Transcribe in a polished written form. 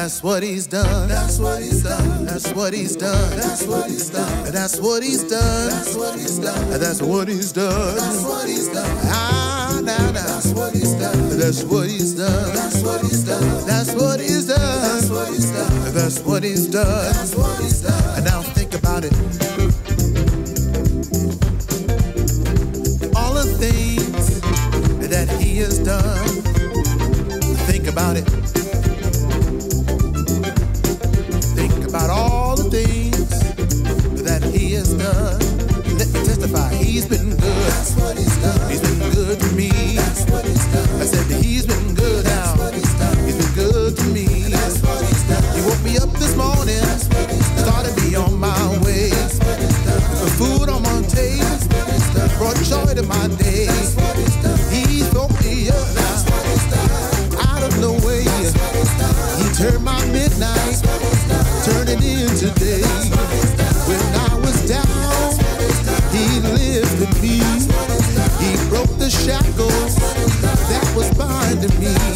That's what he's done. That's what he's done. That's what he's done. That's what he's done. That's what he's done. That's what he's done. That's what he's done. That's what he's done. Ah, nah, nah. That's what he's done. That's what he's done. That's what he's done. That's what he's done. That's what he's done. That's what he's done. That's what he's done. And now think about it. All the things that he has done. Think about it. Think about all the things that he has done. Let me testify, he's been good. That's what he's done. He's been good to me. That's what he's done. I said that he's been good now. That's what he's done. He's been good to me. That's what he's done. He woke me up this morning. That's what he's done. Started me on my way. That's what he's done. The food on my table. That's what he's done. Brought joy to my day. That's what he's done. He woke me up now. That's what he's done. Out of no way. That's what he's done. He turned my midnight. Turn it into day. When I was down, he lifted me. He broke the shackles that was binding me.